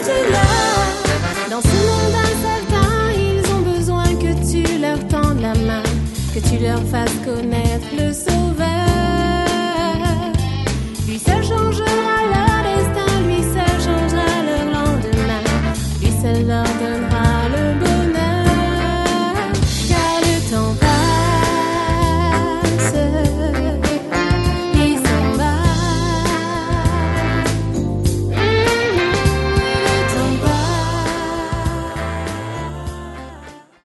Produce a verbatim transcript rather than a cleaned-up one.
es là. Dans ce monde incertain, ils ont besoin que tu leur tendes la main, que tu leur fasses connaître le Sauveur. Lui seul changera